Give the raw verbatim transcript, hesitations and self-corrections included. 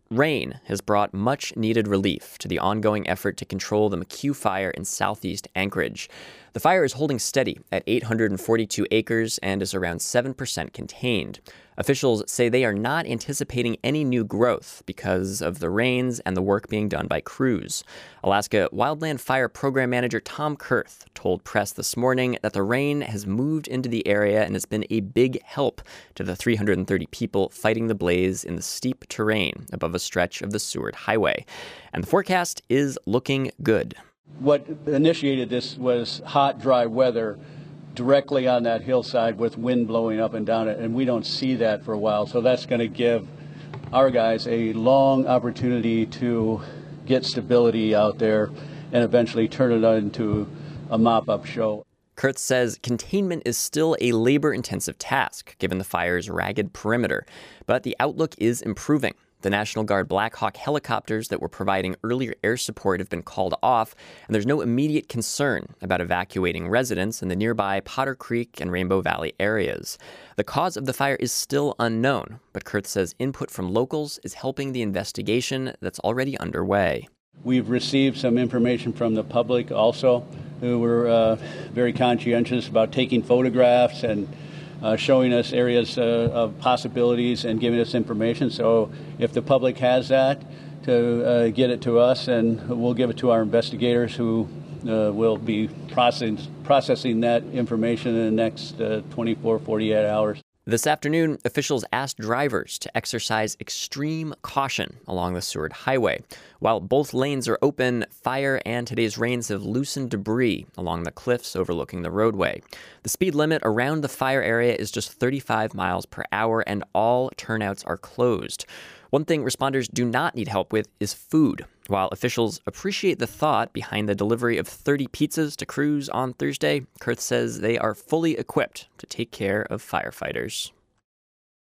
Rain has brought much-needed relief to the ongoing effort to control the McHugh Fire in southeast Anchorage. The fire is holding steady at eight hundred forty-two acres and is around seven percent contained. Officials say they are not anticipating any new growth because of the rains and the work being done by crews. Alaska Wildland Fire Program Manager Tom Kurth told press this morning that the rain has moved into the area and has been a big help to the three hundred thirty people fighting the blaze in the steep terrain above a stretch of the Seward Highway. And the forecast is looking good. What initiated this was hot, dry weather directly on that hillside with wind blowing up and down it, and we don't see that for a while. So that's going to give our guys a long opportunity to get stability out there and eventually turn it into a mop-up show. Kurth says containment is still a labor-intensive task, given the fire's ragged perimeter, but the outlook is improving. The National Guard Black Hawk helicopters that were providing earlier air support have been called off, and there's no immediate concern about evacuating residents in the nearby Potter Creek and Rainbow Valley areas. The cause of the fire is still unknown, but Kurth says input from locals is helping the investigation that's already underway. We've received some information from the public also, who were uh, very conscientious about taking photographs and Uh, showing us areas uh, of possibilities and giving us information. So if the public has that, to uh, get it to us, and we'll give it to our investigators who uh, will be processing, processing that information in the next uh, twenty-four, forty-eight hours. This afternoon, officials asked drivers to exercise extreme caution along the Seward Highway. While both lanes are open, fire and today's rains have loosened debris along the cliffs overlooking the roadway. The speed limit around the fire area is just thirty-five miles per hour, and all turnouts are closed. One thing responders do not need help with is food. While officials appreciate the thought behind the delivery of thirty pizzas to crews on Thursday, Kurth says they are fully equipped to take care of firefighters.